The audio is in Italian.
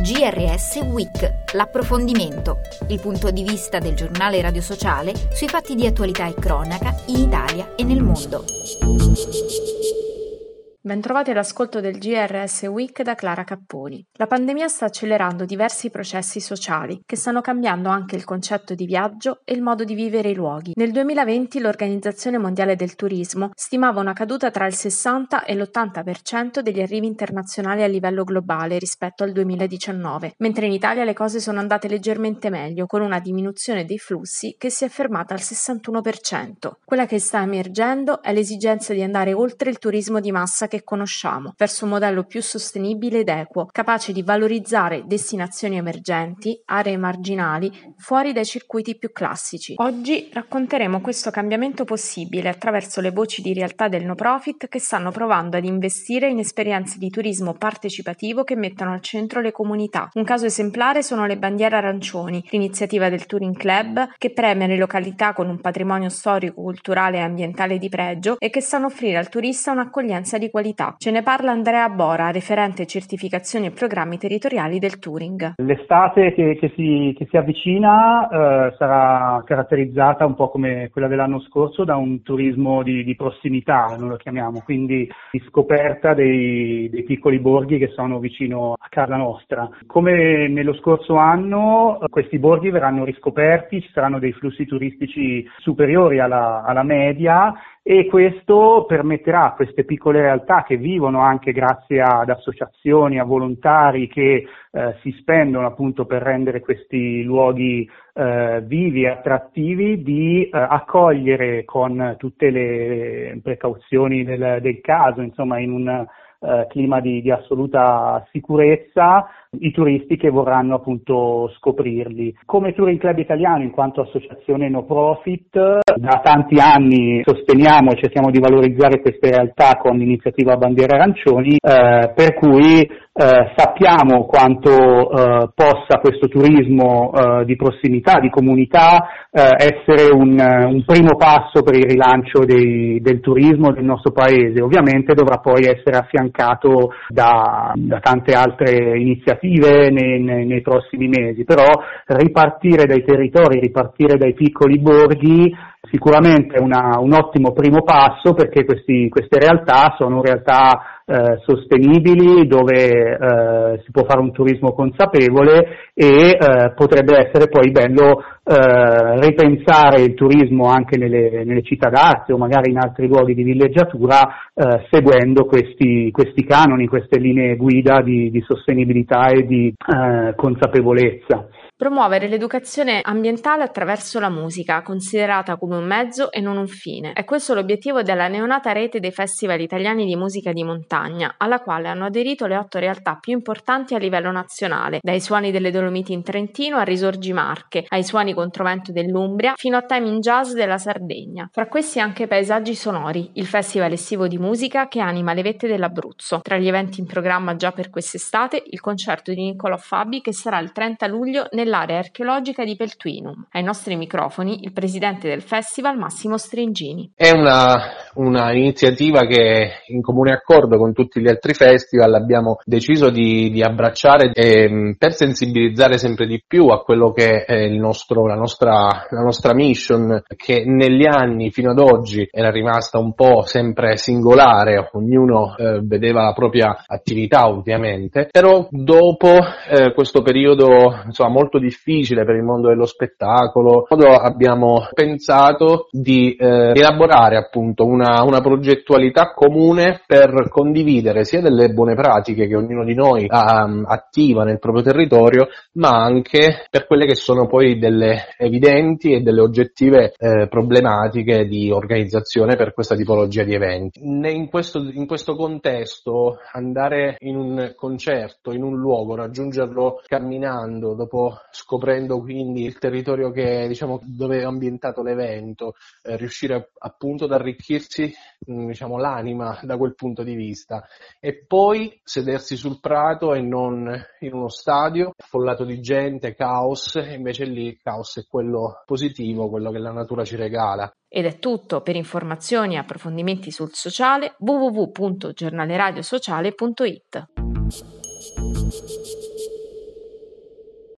GRS Week, l'approfondimento, il punto di vista del giornale Radio Sociale sui fatti di attualità e cronaca in Italia e nel mondo. Bentrovati all'ascolto del GRS Week da Clara Capponi. La pandemia sta accelerando diversi processi sociali che stanno cambiando anche il concetto di viaggio e il modo di vivere i luoghi. Nel 2020 l'Organizzazione Mondiale del Turismo stimava una caduta tra il 60 e l'80% degli arrivi internazionali a livello globale rispetto al 2019, mentre in Italia le cose sono andate leggermente meglio, con una diminuzione dei flussi che si è fermata al 61%. Quella che sta emergendo è l'esigenza di andare oltre il turismo di massa che conosciamo, verso un modello più sostenibile ed equo, capace di valorizzare destinazioni emergenti, aree marginali, fuori dai circuiti più classici. Oggi racconteremo questo cambiamento possibile attraverso le voci di realtà del no profit che stanno provando ad investire in esperienze di turismo partecipativo che mettano al centro le comunità. Un caso esemplare sono le bandiere arancioni, l'iniziativa del Touring Club che premia le località con un patrimonio storico, culturale e ambientale di pregio e che sanno offrire al turista un'accoglienza di qualità. Ce ne parla Andrea Bora, referente certificazioni e programmi territoriali del Touring. L'estate che si avvicina sarà caratterizzata un po' come quella dell'anno scorso da un turismo di prossimità, noi lo chiamiamo, quindi di scoperta dei piccoli borghi che sono vicino a casa nostra. Come nello scorso anno questi borghi verranno riscoperti, ci saranno dei flussi turistici superiori alla media e questo permetterà a queste piccole realtà che vivono anche grazie ad associazioni, a volontari che si spendono appunto per rendere questi luoghi vivi e attrattivi di accogliere con tutte le precauzioni del caso, insomma in un clima di assoluta sicurezza i turisti che vorranno appunto scoprirli. Come Touring Club Italiano, in quanto associazione no profit, da tanti anni sosteniamo e cerchiamo di valorizzare queste realtà con l'iniziativa Bandiere Arancioni, per cui sappiamo quanto possa questo turismo di prossimità, di comunità, essere un primo passo per il rilancio del turismo del nostro paese. Ovviamente dovrà poi essere affiancato da tante altre iniziative nei prossimi mesi, però ripartire dai territori, ripartire dai piccoli borghi sicuramente è un ottimo primo passo, perché queste realtà sono realtà sostenibili dove si può fare un turismo consapevole e potrebbe essere poi bello ripensare il turismo anche nelle città d'arte o magari in altri luoghi di villeggiatura seguendo questi canoni, queste linee guida di sostenibilità e di consapevolezza. Promuovere l'educazione ambientale attraverso la musica, considerata come un mezzo e non un fine. È questo l'obiettivo della neonata rete dei festival italiani di musica di montagna, alla quale hanno aderito le 8 realtà più importanti a livello nazionale, dai Suoni delle Dolomiti in Trentino a Risorgi Marche, ai Suoni Controvento dell'Umbria, fino a Timing Jazz della Sardegna. Fra questi anche Paesaggi Sonori, il festival estivo di musica che anima le vette dell'Abruzzo. Tra gli eventi in programma già per quest'estate, il concerto di Niccolò Fabi che sarà il 30 luglio nell'area archeologica di Peltuinum. Ai nostri microfoni il presidente del festival Massimo Stringini. È una iniziativa che in comune accordo con tutti gli altri festival abbiamo deciso di abbracciare per sensibilizzare sempre di più a quello che è la nostra mission, che negli anni fino ad oggi era rimasta un po' sempre singolare, ognuno vedeva la propria attività ovviamente, però dopo questo periodo molto difficile per il mondo dello spettacolo, abbiamo pensato di elaborare appunto una progettualità comune per condividere sia delle buone pratiche che ognuno di noi attiva nel proprio territorio, ma anche per quelle che sono poi delle evidenti e delle oggettive problematiche di organizzazione per questa tipologia di eventi. In questo contesto andare in un concerto, in un luogo, raggiungerlo camminando, dopo scoprendo quindi il territorio che dove è ambientato l'evento, riuscire appunto ad arricchirsi l'anima da quel punto di vista e poi sedersi sul prato e non in uno stadio affollato di gente, caos, e invece lì il caos è quello positivo, quello che la natura ci regala. Ed è tutto. Per informazioni e approfondimenti sul sociale www.giornaleradiosociale.it.